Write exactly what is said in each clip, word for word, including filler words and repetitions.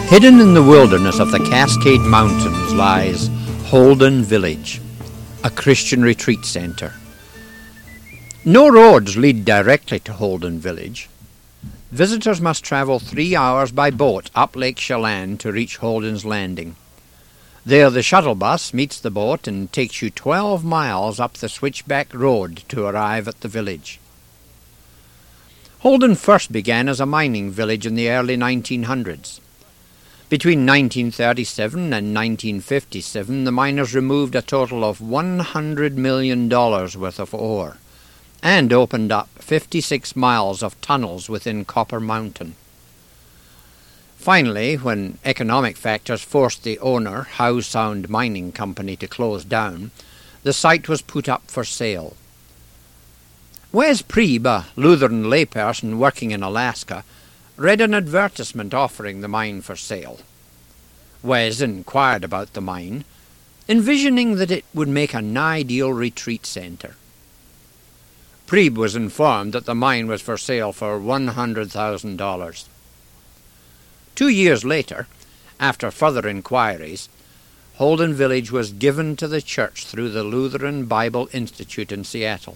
Hidden in the wilderness of the Cascade Mountains lies Holden Village, a Christian retreat centre. No roads lead directly to Holden Village. Visitors must travel three hours by boat up Lake Chelan to reach Holden's Landing. There the shuttle bus meets the boat and takes you twelve miles up the switchback road to arrive at the village. Holden first began as a mining village in the early nineteen hundreds. Between nineteen thirty-seven and nineteen fifty-seven, the miners removed a total of one hundred million dollars worth of ore and opened up fifty-six miles of tunnels within Copper Mountain. Finally, when economic factors forced the owner, Howe Sound Mining Company, to close down, the site was put up for sale. Wes Priebe, a Lutheran layperson working in Alaska, read an advertisement offering the mine for sale. Wes inquired about the mine, envisioning that it would make an ideal retreat centre. Priebe was informed that the mine was for sale for one hundred thousand dollars. Two years later, after further inquiries, Holden Village was given to the church through the Lutheran Bible Institute in Seattle.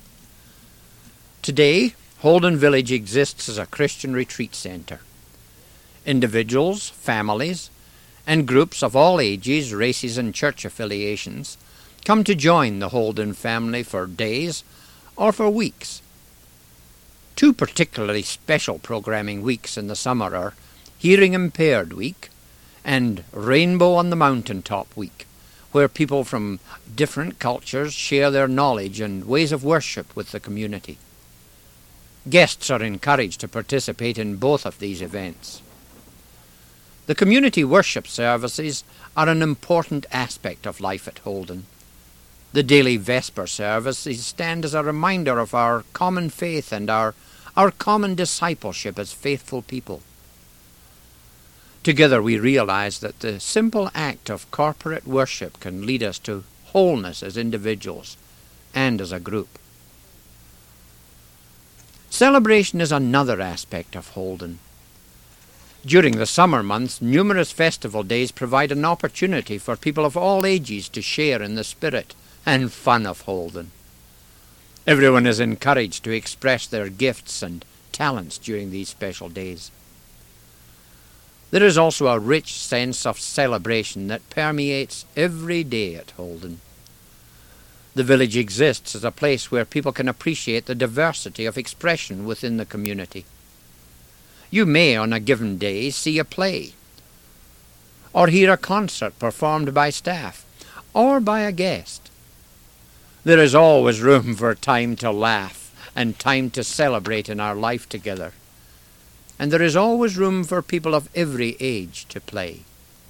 Today, Holden Village exists as a Christian retreat centre. Individuals, families, and groups of all ages, races, and church affiliations come to join the Holden family for days or for weeks. Two particularly special programming weeks in the summer are Hearing Impaired Week and Rainbow on the Mountaintop Week, where people from different cultures share their knowledge and ways of worship with the community. Guests are encouraged to participate in both of these events. The community worship services are an important aspect of life at Holden. The daily Vesper services stand as a reminder of our common faith and our, our common discipleship as faithful people. Together we realize that the simple act of corporate worship can lead us to wholeness as individuals and as a group. Celebration is another aspect of Holden. During the summer months, numerous festival days provide an opportunity for people of all ages to share in the spirit and fun of Holden. Everyone is encouraged to express their gifts and talents during these special days. There is also a rich sense of celebration that permeates every day at Holden. The village exists as a place where people can appreciate the diversity of expression within the community. You may, on a given day, see a play, or hear a concert performed by staff, or by a guest. There is always room for time to laugh and time to celebrate in our life together. And there is always room for people of every age to play.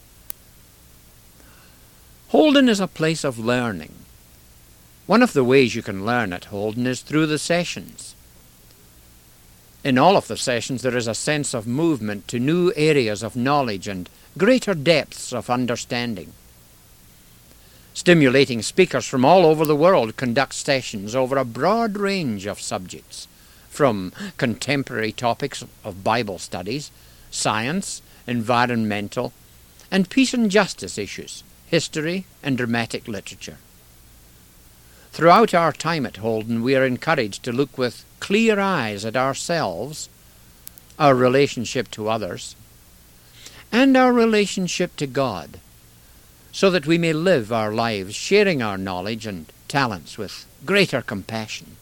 Holden is a place of learning. One of the ways you can learn at Holden is through the sessions. In all of the sessions there is a sense of movement to new areas of knowledge and greater depths of understanding. Stimulating speakers from all over the world conduct sessions over a broad range of subjects, from contemporary topics of Bible studies, science, environmental, and peace and justice issues, history, and dramatic literature. Throughout our time at Holden, we are encouraged to look with clear eyes at ourselves, our relationship to others, and our relationship to God, so that we may live our lives sharing our knowledge and talents with greater compassion.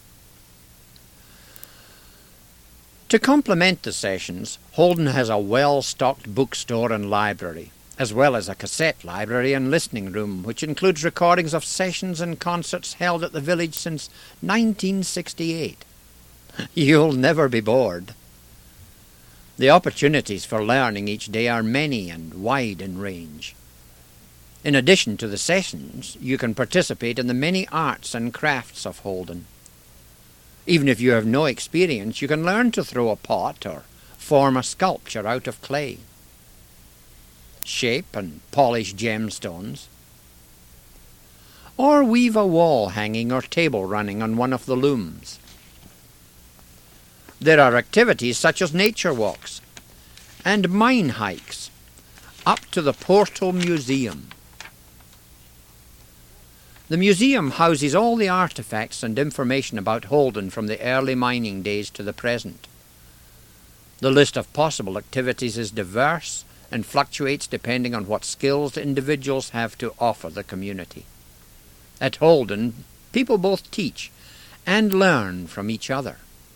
To complement the sessions, Holden has a well-stocked bookstore and library, as well as a cassette library and listening room, which includes recordings of sessions and concerts held at the village since nineteen sixty-eight. You'll never be bored. The opportunities for learning each day are many and wide in range. In addition to the sessions, you can participate in the many arts and crafts of Holden. Even if you have no experience, you can learn to throw a pot or form a sculpture out of clay, shape and polish gemstones, or weave a wall hanging or table running on one of the looms. There are activities such as nature walks and mine hikes, up to the Portal Museum. The museum houses all the artefacts and information about Holden from the early mining days to the present. The list of possible activities is diverse and fluctuates depending on what skills individuals have to offer the community. At Holden, people both teach and learn from each other.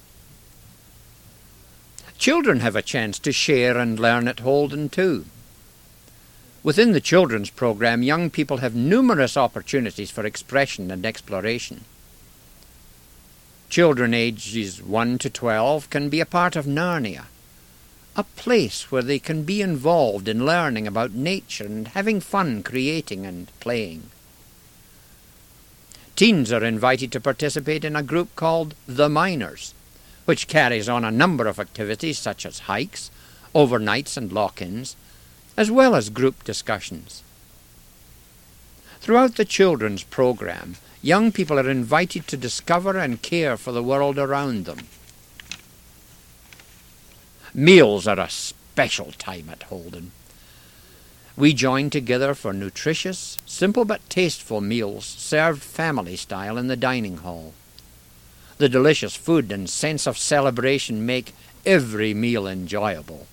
Children have a chance to share and learn at Holden too. Within the children's program, young people have numerous opportunities for expression and exploration. Children ages one to twelve can be a part of Narnia, a place where they can be involved in learning about nature and having fun creating and playing. Teens are invited to participate in a group called The Miners, which carries on a number of activities such as hikes, overnights and lock-ins, as well as group discussions. Throughout the children's program, young people are invited to discover and care for the world around them. Meals are a special time at Holden. We join together for nutritious, simple but tasteful meals served family style in the dining hall. The delicious food and sense of celebration make every meal enjoyable.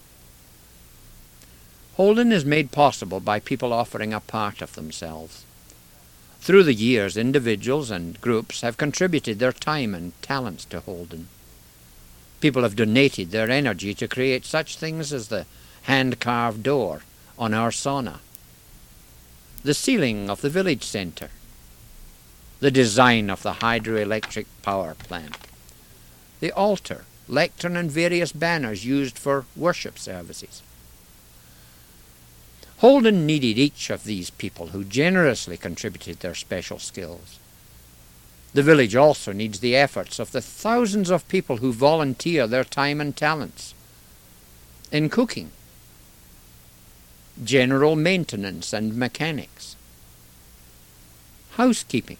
Holden is made possible by people offering a part of themselves. Through the years, individuals and groups have contributed their time and talents to Holden. People have donated their energy to create such things as the hand-carved door on our sauna, the ceiling of the village centre, the design of the hydroelectric power plant, the altar, lectern and various banners used for worship services. Holden needed each of these people who generously contributed their special skills. The village also needs the efforts of the thousands of people who volunteer their time and talents in cooking, general maintenance and mechanics, housekeeping,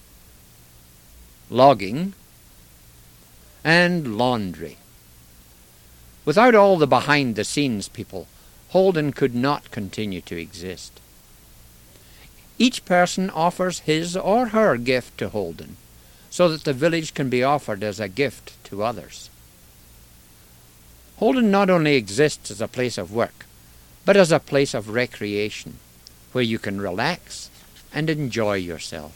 logging, and laundry. Without all the behind-the-scenes people, Holden could not continue to exist. Each person offers his or her gift to Holden, so that the village can be offered as a gift to others. Holden not only exists as a place of work, but as a place of recreation, where you can relax and enjoy yourself.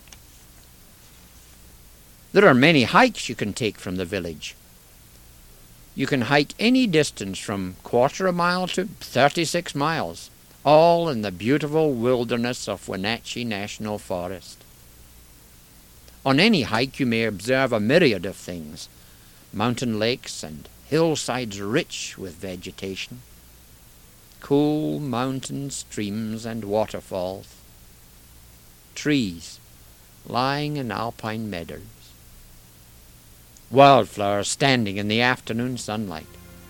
There are many hikes you can take from the village. You can hike any distance from quarter a mile to thirty-six miles, all in the beautiful wilderness of Wenatchee National Forest. On any hike you may observe a myriad of things, mountain lakes and hillsides rich with vegetation, cool mountain streams and waterfalls, trees lying in alpine meadows, wildflowers standing in the afternoon sunlight.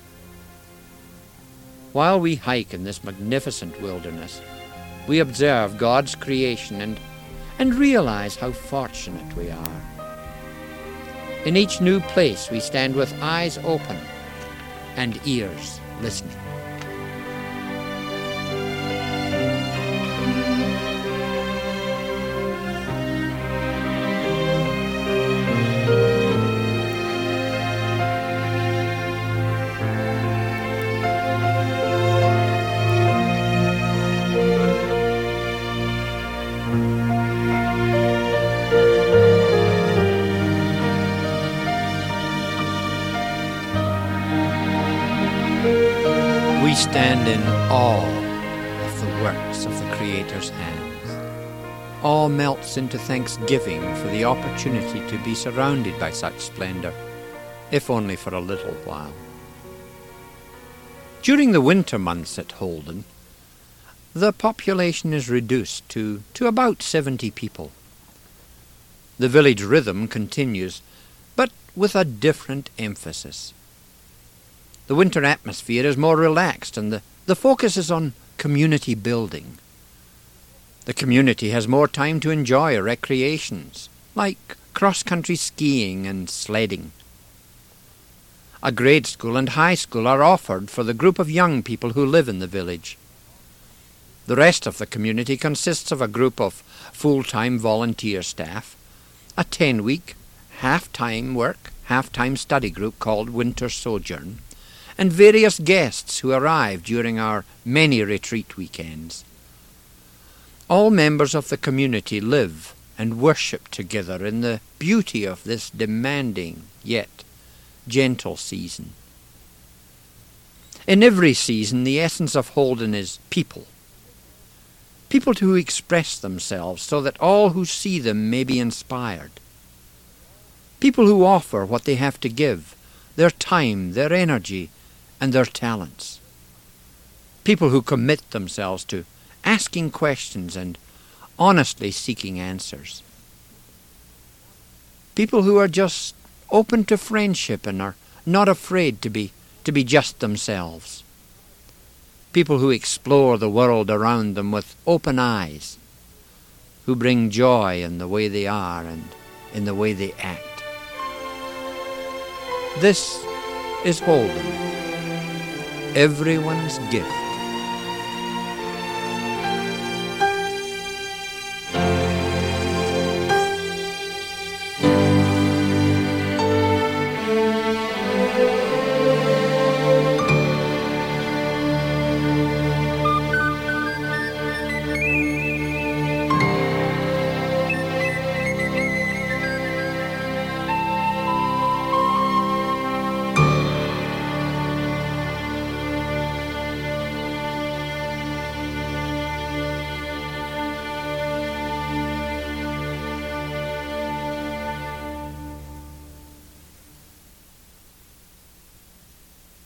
While we hike in this magnificent wilderness, we observe God's creation and, and realize how fortunate we are. In each new place we stand with eyes open and ears listening. We stand in awe of the works of the Creator's hands. Awe melts into thanksgiving for the opportunity to be surrounded by such splendor, if only for a little while. During the winter months at Holden, the population is reduced to, to about seventy people. The village rhythm continues, but with a different emphasis. The winter atmosphere is more relaxed and the, the focus is on community building. The community has more time to enjoy recreations, like cross-country skiing and sledding. A grade school and high school are offered for the group of young people who live in the village. The rest of the community consists of a group of full-time volunteer staff, a ten-week, half-time work, half-time study group called Winter Sojourn, and various guests who arrive during our many retreat weekends. All members of the community live and worship together in the beauty of this demanding yet gentle season. In every season, the essence of Holden is people. People who express themselves so that all who see them may be inspired. People who offer what they have to give, their time, their energy, and their talents. People who commit themselves to asking questions and honestly seeking answers. People who are just open to friendship and are not afraid to be to be just themselves. People who explore the world around them with open eyes, who bring joy in the way they are and in the way they act. This is Holden, everyone's gift.